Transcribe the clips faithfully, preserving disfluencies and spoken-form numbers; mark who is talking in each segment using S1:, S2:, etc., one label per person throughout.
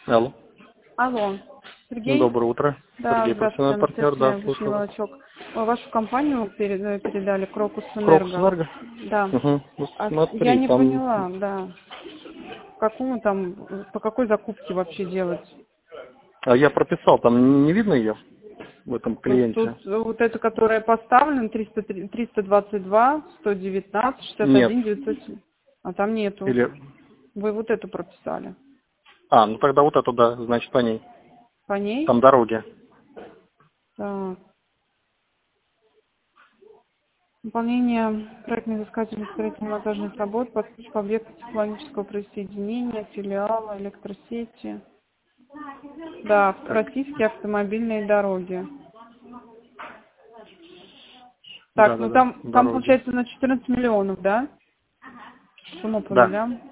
S1: Алло.
S2: Алло. Сергей?
S1: Доброе утро.
S2: Да,
S1: Сергей,
S2: здравствуйте,
S1: профессиональный партнер, да,
S2: Анастасия
S1: слушаю вас.
S2: Вишневачок. Вашу компанию перед- передали Крокус
S1: Крокус
S2: Энерго.
S1: Энерго?
S2: Да.
S1: Угу. Ну,
S2: А я
S1: смотри,
S2: не
S1: там...
S2: поняла, да. Какому там, по какой закупке вообще делать?
S1: А я прописал, там не видно ее в этом
S2: Ну,
S1: клиенте?
S2: тут вот эта, которая поставлена, триста три триста двадцать два сто девятнадцать шестьдесят
S1: Нет.
S2: один девятьсот. А там нету.
S1: Или...
S2: Вы вот эту прописали.
S1: А, ну тогда вот эту, да, значит, по ней.
S2: По ней?
S1: Там дороги.
S2: Так. Выполнение проектно-изыскательных строительно-монтажных работ, подключка объекта технологического присоединения, филиала, электросети. Да,
S1: Так.
S2: российские автомобильные дороги. Так, ну
S1: Да-да-да,
S2: там, там
S1: дороги.
S2: получается на четырнадцать миллионов, да? Сумма по
S1: Да.
S2: нулям.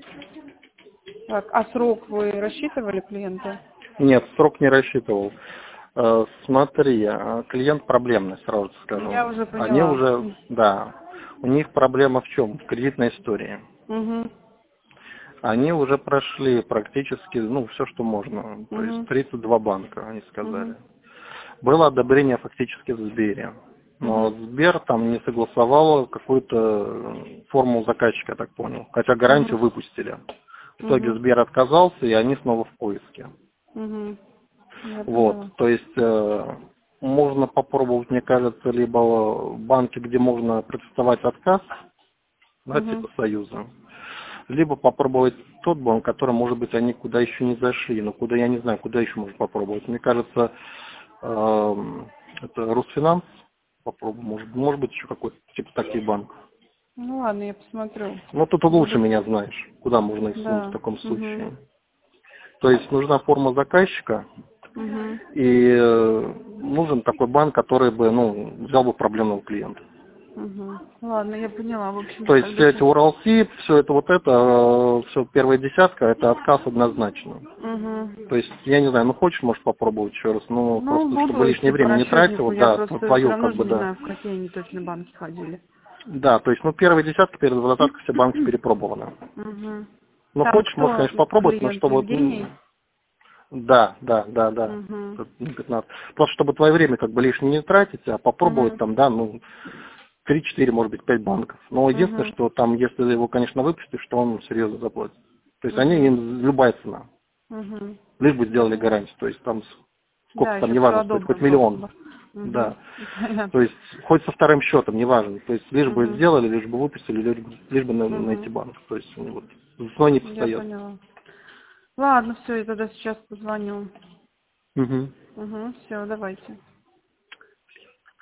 S2: Так, а срок вы рассчитывали клиента?
S1: Нет, срок не рассчитывал. Э, Смотри, э, клиент проблемный, сразу скажу.
S2: Я уже
S1: Они
S2: поняла.
S1: уже, да, у них проблема в чем? В кредитной истории.
S2: Угу.
S1: Они уже прошли практически, ну, все, что можно. То есть
S2: Угу.
S1: тридцать два банка, они
S2: Угу.
S1: сказали. Было одобрение фактически в Сбере. Но
S2: Угу.
S1: Сбер там не согласовал какую-то форму заказчика, я так понял. Хотя гарантию
S2: Угу.
S1: выпустили. В итоге
S2: Угу.
S1: Сбер отказался, и они снова в поиске.
S2: Угу. Я
S1: Вот,
S2: поняла.
S1: то есть э, можно попробовать, мне кажется, либо банки, где можно протестовать отказ, да,
S2: Угу.
S1: типа Союза, либо попробовать тот банк, который, может быть, они куда еще не зашли, но куда, я не знаю, куда еще можно попробовать. Мне кажется, эм, это Русфинанс, попробуем, может, может быть, еще какой-то, типа, таких банков.
S2: Ну ладно, я посмотрю.
S1: Ну, тут ты лучше
S2: Буду.
S1: меня знаешь, куда можно их сунуть в
S2: Да.
S1: таком
S2: Угу.
S1: случае. То есть нужна форма заказчика,
S2: Угу.
S1: и э, нужен такой банк, который бы, ну, взял бы проблемного клиента.
S2: Угу. Ладно, я поняла. В общем,
S1: То есть
S2: тогда
S1: все эти
S2: сейчас.
S1: Уралси, все это вот это, все первая десятка, это отказ однозначно.
S2: Угу.
S1: То есть, я не знаю, ну хочешь, можешь попробовать еще раз, ну
S2: Ну,
S1: просто, чтобы
S2: буду
S1: лишнее
S2: идти по
S1: время не
S2: расчетнику.
S1: тратил,
S2: Я
S1: да,
S2: просто все
S1: твою,
S2: равно
S1: как
S2: же
S1: бы,
S2: не
S1: да.
S2: знаю, в какие они точно банки ходили.
S1: Да, то есть, ну первая десятка, перед двадцаткой все банки перепробованы.
S2: Угу.
S1: Ну
S2: Там
S1: хочешь, можешь,
S2: кто
S1: конечно, попробовать, но
S2: клиент?
S1: чтобы,
S2: Евгений?
S1: м, да, да, да, да,
S2: Угу.
S1: ну, пятнадцать. Просто чтобы твое время как бы лишнее не тратить, а попробовать
S2: Угу.
S1: там, да, ну, три-четыре, может быть, пять банков. Но единственное,
S2: Угу.
S1: что там, если его, конечно, выпустишь, что он серьезно заплатит. То есть они,
S2: Угу.
S1: им любая цена.
S2: Угу.
S1: Лишь бы сделали
S2: Понятно.
S1: гарантию. То есть там с- сколько
S2: Да,
S1: там,
S2: еще все
S1: неважно стоит, хоть
S2: одобрим просто.
S1: миллион.
S2: Да. Угу.
S1: Да. То
S2: Понятно.
S1: есть хоть со вторым счетом, неважно. То есть лишь бы
S2: Угу.
S1: сделали, лишь бы выпустили, лишь, бы лишь бы на- найти
S2: Угу.
S1: банк. То есть ну, вот, звон не
S2: Я
S1: постает.
S2: поняла. Ладно, все, я тогда сейчас позвоню.
S1: Угу.
S2: Угу. Все, давайте.